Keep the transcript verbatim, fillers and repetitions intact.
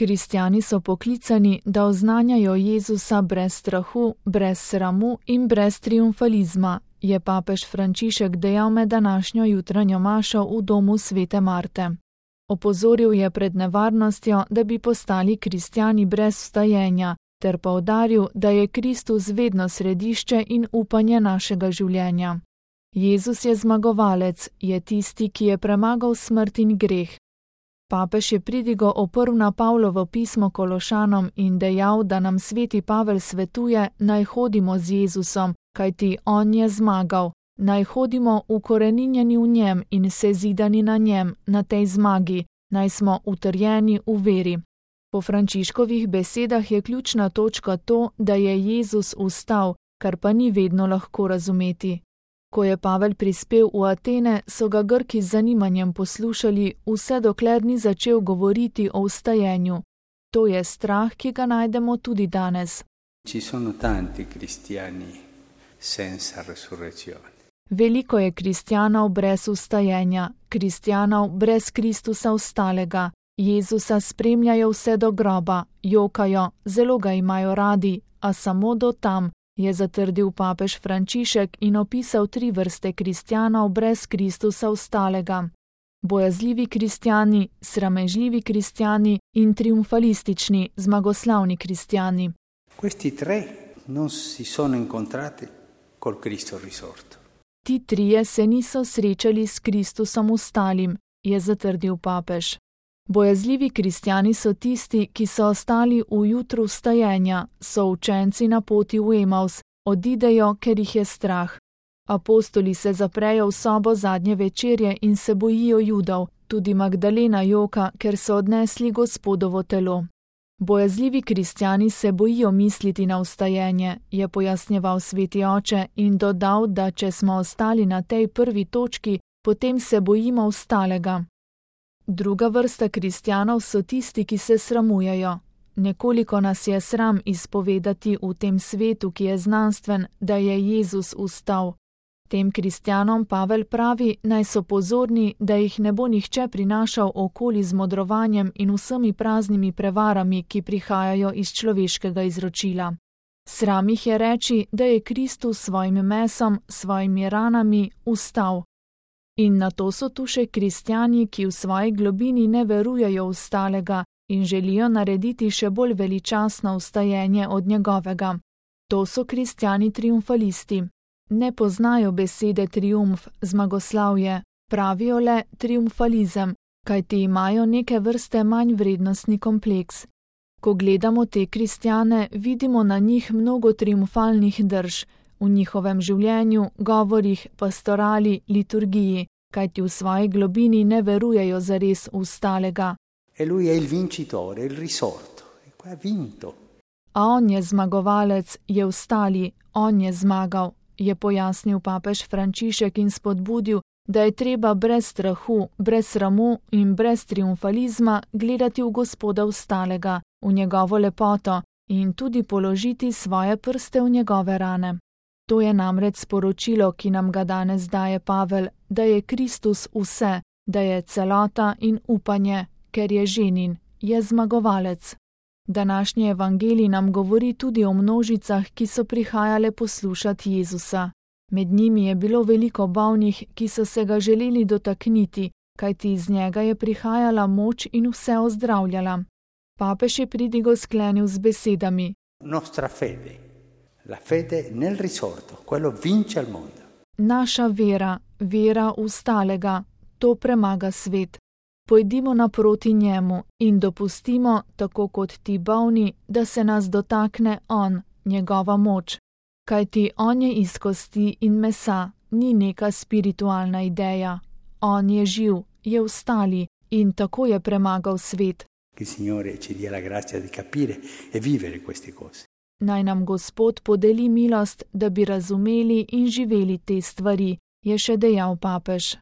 Kristjani so poklicani, da oznanjajo Jezusa brez strahu, brez sramu in brez triumfalizma, je papež Frančišek dejal med današnjo jutranjo mašo v domu svete Marte. Opozoril je pred nevarnostjo, da bi postali kristjani brez vstajenja, ter poudaril, da je Kristus vedno središče in upanje našega življenja. Jezus je zmagovalec, je tisti, ki je premagal smrt in greh. Papež je pridigo oprl na Pavlovo pismo Kološanom in dejal, da nam sveti Pavel svetuje, naj hodimo z Jezusom, kajti on je zmagal, naj hodimo ukoreninjeni v njem in sezidani na njem, na tej zmagi, naj smo utrjeni v veri. Po Frančiškovih besedah je ključna točka to, da je Jezus vstal, kar pa ni vedno lahko razumeti. Ko je Pavel prispel v Atene, so ga Grki z zanimanjem poslušali, vse dokler ni začel govoriti o vstajenju. To je strah, ki ga najdemo tudi danes. Ci sono tanti cristiani senza resurrezione. Veliko je kristjanov brez vstajenja, kristjanov brez Kristusa vstalega. Jezusa spremljajo vse do groba, jokajo, zelo ga imajo radi, a samo do tam, je zatrdil papež Frančišek in opisal tri vrste kristjanov brez Kristusa vstalega. Bojazljivi kristjani, sramežljivi kristjani in triumfalistični, zmagoslavni kristjani. Questi tre non si sono incontrati col Cristo risorto. Ti trije se niso srečali s Kristusom vstalim, je zatrdil papež. Bojazljivi kristjani so tisti, ki so ostali v jutru vstajenja, so učenci na poti v Emaus, odidejo, ker jih je strah. Apostoli se zaprejo v sobo zadnje večerje in se bojijo Judov, tudi Magdalena joka, ker so odnesli Gospodovo telo. Bojazljivi kristjani se bojijo misliti na vstajenje, je pojasnjeval sveti oče in dodal, da če smo ostali na tej prvi točki, potem se bojimo vstalega. Druga vrsta kristjanov so tisti, ki se sramujejo. Nekoliko nas je sram izpovedati v tem svetu, ki je znanstven, da je Jezus vstal. Tem kristjanom Pavel pravi, naj so pozorni, da jih ne bo nihče prinašal okoli z modrovanjem in vsemi praznimi prevarami, ki prihajajo iz človeškega izročila. Sram jih je reči, da je Kristus s svojim mesom, svojimi ranami vstal. In na to so tu še kristjani, ki v svoji globini ne verujejo v vstalega in želijo narediti še bolj veličastno vstajenje od njegovega. To so kristjani triumfalisti. Ne poznajo besede triumf, zmagoslavje, pravijo le triumfalizem, kajti imajo neke vrste manj vrednostni kompleks. Ko gledamo te kristjane, vidimo na njih mnogo triumfalnih drž, v njihovem življenju, govorih, pastorali, liturgiji, kajti v svoji globini ne verujejo zares v vstalega. E lui è il vincitore, il risorto, e qua ha vinto. A on je zmagovalec, je vstali, on je zmagal, je pojasnil papež Frančišek in spodbudil, da je treba brez strahu, brez sramu in brez triumfalizma gledati v Gospoda vstalega, v njegovo lepoto in tudi položiti svoje prste v njegove rane. To je namreč sporočilo, ki nam ga danes daje Pavel, da je Kristus vse, da je celota in upanje, ker je ženin, je zmagovalec. Današnji evangelij nam govori tudi o množicah, ki so prihajale poslušati Jezusa. Med njimi je bilo veliko bolnih, ki so se ga želeli dotakniti, kajti iz njega je prihajala moč in vse ozdravljala. Papež je pridigo sklenil z besedami: Nostra fede, la fede nel risorto, quello vince al mondo. Naša vera, vera vstalega, to premaga svet. Pojdimo naproti njemu in dopustimo, tako kot ti bolni, da se nas dotakne on, njegova moč. Kajti on je iz kosti in mesa, ni neka spiritualna ideja. On je živ, je vstali in tako je premagal svet. Che il Signore ci dia la grazia di capire e vivere queste cose. Naj nam Gospod podeli milost, da bi razumeli in živeli te stvari, je še dejal papež.